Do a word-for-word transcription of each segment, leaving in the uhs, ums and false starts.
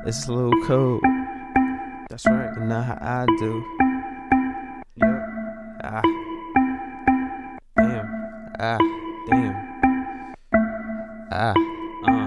It's a little cold. That's right. You know how I do. Yep. Ah, Damn. ah, Damn. ah. Uh.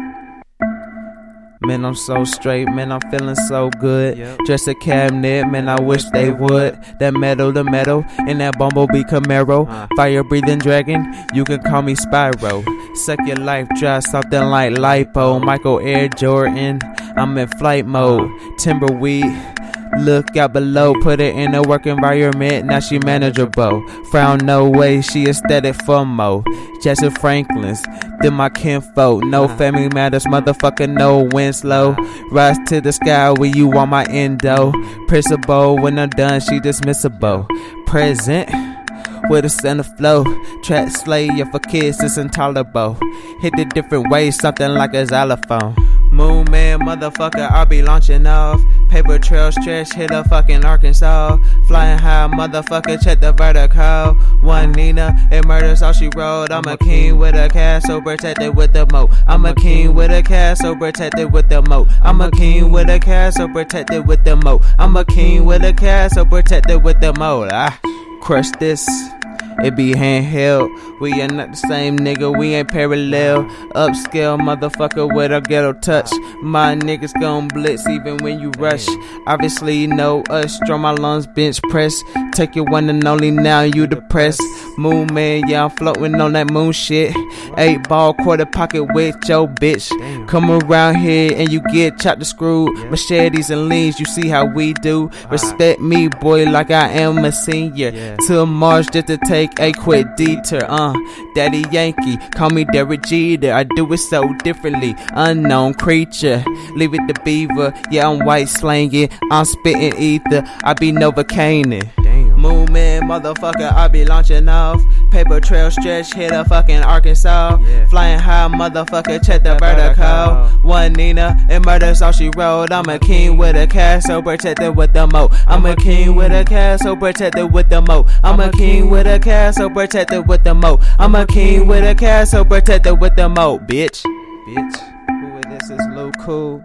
Man, I'm so straight, man, I'm feeling so good. Yep. Just a cabinet, man, I wish they would. That metal, the metal, in that Bumblebee Camaro. Uh. Fire breathing dragon, you can call me Spyro. Suck your life dry, something like lipo. Michael Air Jordan, I'm in flight mode. Timberweed, look out below, put it in a work environment, now she manageable. Frown no way, she aesthetic for mo. Jesse Franklin's, then my kinfolk. No family matters, motherfucker, no Winslow. Rise to the sky when you want my endo. Principal, when I'm done, she dismissible. Present with a center flow. Track slayer for kids, it's intolerable. Hit the different ways, something like a xylophone. Moon man, motherfucker, I'll be launching off. Paper trail stretch, hit a fucking Arkansas. Flying high, motherfucker, check the vertical. One Nina, it murders all she wrote. I'm a king with a castle, protected with the moat. I'm a king with a castle, protected with the moat. I'm a king with a castle, protected with the moat. I'm a king with a castle, protected with the moat. I crush this. It be handheld. We ain't not the same nigga, we ain't parallel. Upscale motherfucker with a ghetto touch. My niggas gon' blitz even when you rush. Obviously you know us, draw my lungs, bench press. Take your one and only, now you depressed. Moon man, yeah, I'm floating on that moon shit. Eight ball, quarter pocket with your bitch. Come around here and you get chopped and screwed. Machetes and leans, you see how we do. Respect me, boy, like I am a senior. To Mars just to take a quick detour, uh, Daddy Yankee, call me Derek Jeter. I do it so differently, unknown creature. Leave it to Beaver, yeah, I'm white slanging, I'm spitting ether, I be Novocaine. Moon man, motherfucker, I be launching off. Paper trail stretch, hit a fucking Arkansas. Yeah. Flying high, motherfucker, check the vertical. One Nina, it murders all she wrote. I'm a king with a castle, protected with the moat. I'm a king with a castle, protected with the moat. I'm a king with a castle, protected with the moat. I'm a king with a castle, protected with the moat, bitch. Bitch, who is this? Is Lil Cool.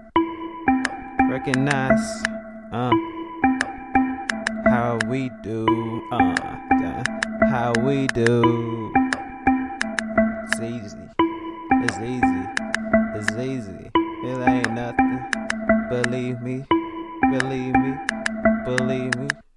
Recognize, uh. How we do, uh, how we do. It's easy, it's easy, it's easy. It ain't nothing. Believe me, believe me, believe me.